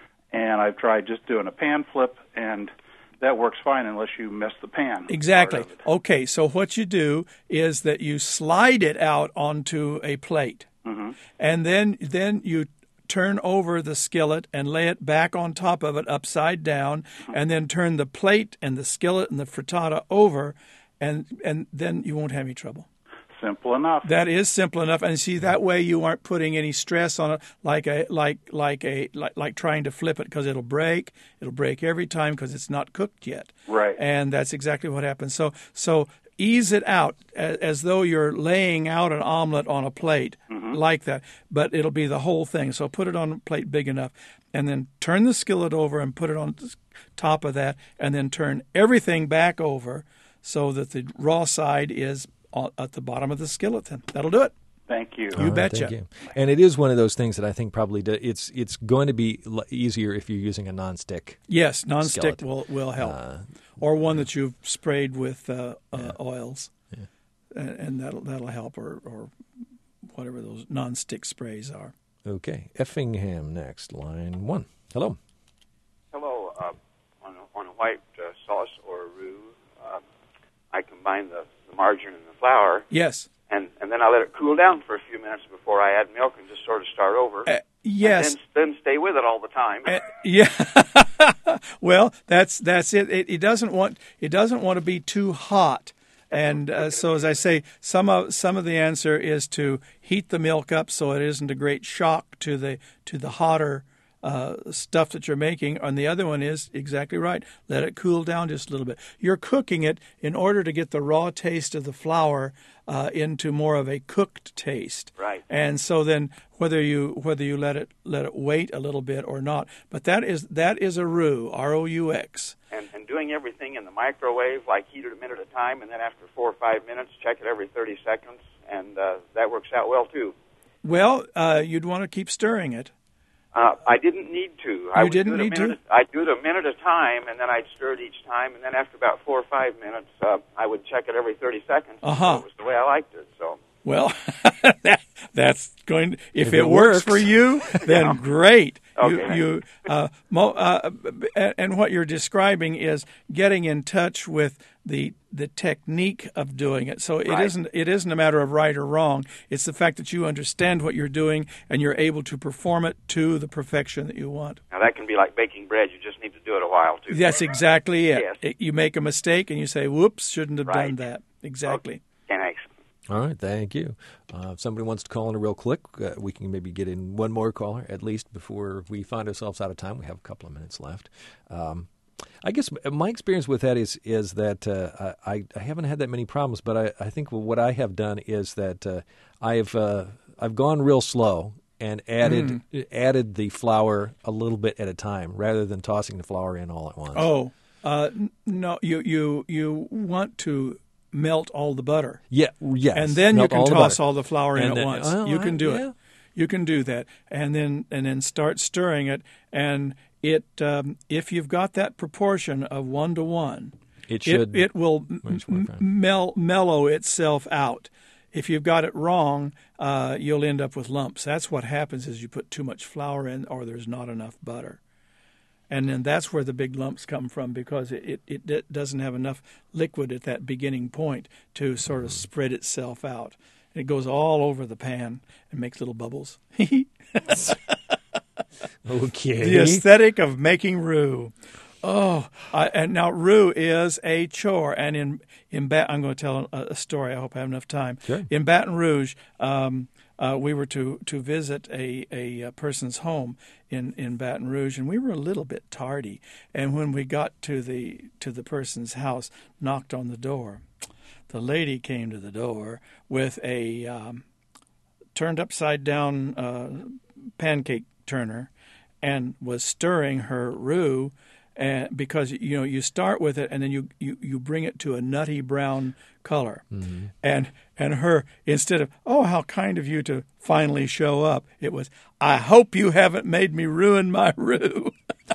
and I've tried just doing a pan flip, and that works fine unless you mess the pan. Exactly. Okay, so what you do is that you slide it out onto a plate, mm-hmm. and then then you turn over the skillet and lay it back on top of it upside down, mm-hmm. and then turn the plate and the skillet and the frittata over, and and then you won't have any trouble. Simple enough. That is simple enough, and see that way you aren't putting any stress on it, like a like like a like, like trying to flip it, because it'll break. It'll break every time because it's not cooked yet. Right. And that's exactly what happens. So so ease it out as, as though you're laying out an omelet on a plate, mm-hmm. like that, but it'll be the whole thing. So put it on a plate big enough, and then turn the skillet over and put it on top of that, and then turn everything back over so that the raw side is at the bottom of the skillet. Then that'll do it. Thank you. You right, betcha. Thank you. And it is one of those things that I think probably do, it's it's going to be easier if you're using a nonstick. Yes, nonstick skillet. will will help, uh, or one that you've sprayed with uh, uh, yeah. oils, yeah. and, and that'll that'll help, or or whatever those nonstick sprays are. Okay, Effingham next, line one. Hello. Hello. Uh, on a, on a white uh, sauce or a roux, uh, I combine the, the margarine and the flour. Yes. And and then I let it cool down for a few minutes before I add milk and just sort of start over. Uh, yes. And then, then stay with it all the time. Uh, yeah. Well, that's that's it. it. It doesn't want it doesn't want to be too hot. And uh, so, as I say, some of some of the answer is to heat the milk up so it isn't a great shock to the to the hotter uh, stuff that you're making. And the other one is exactly right. Let it cool down just a little bit. You're cooking it in order to get the raw taste of the flour uh, into more of a cooked taste. Right. And so then, whether you whether you let it let it wait a little bit or not, but that is that is a roux, R O U X. And, and doing everything in the microwave, like heat it a minute at a time, and then after four or five minutes, check it every thirty seconds, and uh, that works out well too. Well, uh, you'd want to keep stirring it. Uh, I didn't need to. You I would didn't do it need a minute, to? I'd do it a minute at a time, and then I'd stir it each time, and then after about four or five minutes, uh, I would check it every thirty seconds. Uh-huh. So it was the way I liked it. So. Well, that, that's going. If, If it, it works, works for you, then Yeah. great. Okay. You, you uh, mo, uh, and what you're describing is getting in touch with the the technique of doing it. So it Right. isn't it isn't a matter of right or wrong. It's the fact that you understand what you're doing and you're able to perform it to the perfection that you want. Now, that can be like baking bread. You just need to do it a while, too. That's exactly it. Yes. It- you make a mistake and you say, "Whoops, shouldn't have done Right. that." Exactly. Okay, thanks. All right, thank you. Uh, if somebody wants to call in real quick, uh, we can maybe get in one more caller at least before we find ourselves out of time. We have a couple of minutes left. Um, I guess my experience with that is is that uh, I, I haven't had that many problems, but I, I think what I have done is that uh, I've uh, I've gone real slow and added mm. added the flour a little bit at a time rather than tossing the flour in all at once. Oh, uh, no, you you you want to melt all the butter. Yeah, yes. And then Melt you can all the toss butter. all the flour in And at then- once. well, you can I- do yeah. it. You can do that, and then and then start stirring it. And it, um, if you've got that proportion of one to one, It should. it, it will Where's m- my friend? mel- mellow itself out. If you've got it wrong, uh, you'll end up with lumps. That's what happens is you put too much flour in, or there's not enough butter. And then that's where the big lumps come from, because it, it, it doesn't have enough liquid at that beginning point to sort of spread itself out. It goes all over the pan and makes little bubbles. Okay. The aesthetic of making roux. Oh, I, and now roux is a chore, and in in Bat, I'm going to tell a, a story. I hope I have enough time. Sure. In Baton Rouge, um, uh, we were to to visit a, a, a person's home in, in Baton Rouge, and we were a little bit tardy. And when we got to the to the person's house, knocked on the door, the lady came to the door with a um, turned upside down uh, pancake turner, and was stirring her roux. And because you know you start with it and then you, you, you bring it to a nutty brown color, mm-hmm. and and her, instead of, oh, how kind of you to finally show up, it was, I hope you haven't made me ruin my roux.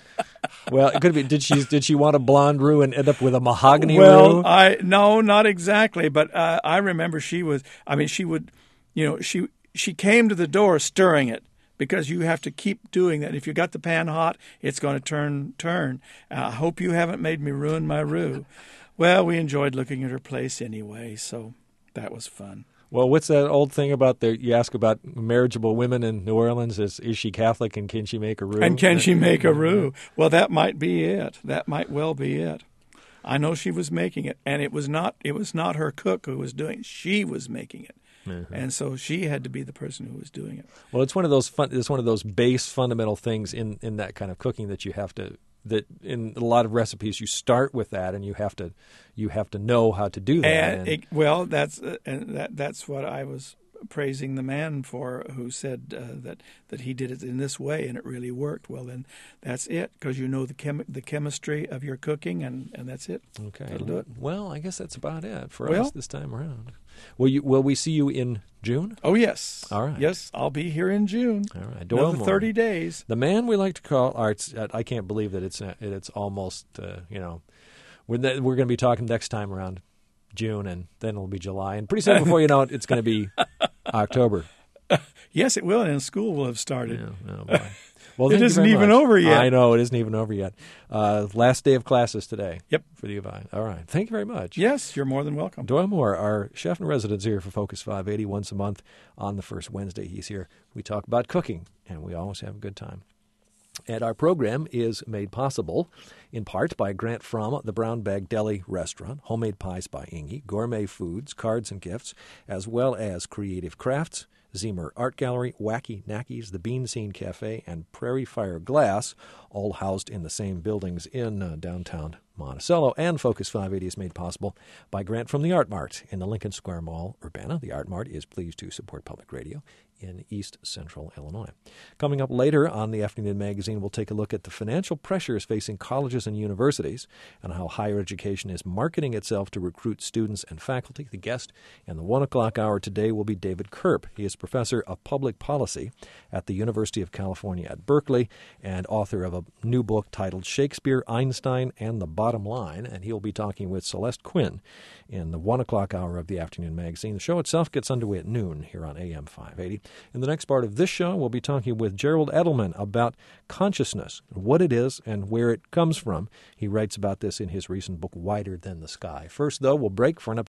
Well, it could be. Did she did she want a blonde roux and end up with a mahogany well, roux? Well, I no, not exactly, but uh, I remember she was. I mean, she would, you know, she she came to the door stirring it. Because you have to keep doing that. If you got the pan hot, it's going to turn, turn. I hope you haven't made me ruin my roux. Well, we enjoyed looking at her place anyway, so that was fun. Well, what's that old thing about the, you ask about marriageable women in New Orleans, is is she Catholic and can she make a roux? And can she make a roux? Well, that might be it. That might well be it. I know she was making it, and it was not it was not her cook who was doing it. She was making it. Mm-hmm. And so she had to be the person who was doing it. Well, it's one of those fun, it's one of those base fundamental things in, in that kind of cooking that you have to, that in a lot of recipes you start with that, and you have to you have to know how to do that. And, and it, well, that's uh, and that that's what I was praising the man for, who said uh, that that he did it in this way and it really worked. Well, then that's it, because you know the chem- the chemistry of your cooking, and, and that's it. Okay. That'll do it. Well, I guess that's about it for well, us this time around. Will you? Will we see you in June? Oh, yes. All right. Yes, I'll be here in June. All right. Doyle Another thirty days. The man we like to call arts. I can't believe that it's it's almost uh, you know we're we're going to be talking next time around June, and then it'll be July, and pretty soon before you know it, it's going to be October. Yes, it will, and school will have started. Yeah, oh boy. Well, it isn't even much. over yet. I know, it isn't even over yet. Uh, last day of classes today. Yep. For the U of I. All right. Thank you very much. Yes, you're more than welcome. Doyle Moore, our chef in residence here for Focus five eighty, once a month on the first Wednesday. He's here. We talk about cooking, and we always have a good time. And our program is made possible in part by a grant from the Brown Bag Deli Restaurant, Homemade Pies by Ingy, Gourmet Foods, Cards and Gifts, as well as Creative Crafts, Zemer Art Gallery, Wacky Knackies, the Bean Scene Cafe, and Prairie Fire Glass, all housed in the same buildings in uh, downtown Monticello. And Focus five eighty is made possible by a grant from the Art Mart in the Lincoln Square Mall, Urbana. The Art Mart is pleased to support public radio in East Central Illinois. Coming up later on the Afternoon Magazine, we'll take a look at the financial pressures facing colleges and universities and how higher education is marketing itself to recruit students and faculty. The guest in the one o'clock hour today will be David Kerp. He is professor of public policy at the University of California at Berkeley and author of a new book titled Shakespeare, Einstein, and the Bottom Line. And he'll be talking with Celeste Quinn in the one o'clock hour of the Afternoon Magazine. The show itself gets underway at noon here on A M five eighty. In the next part of this show, we'll be talking with Gerald Edelman about consciousness, what it is and where it comes from. He writes about this in his recent book, Wider Than the Sky. First, though, we'll break for an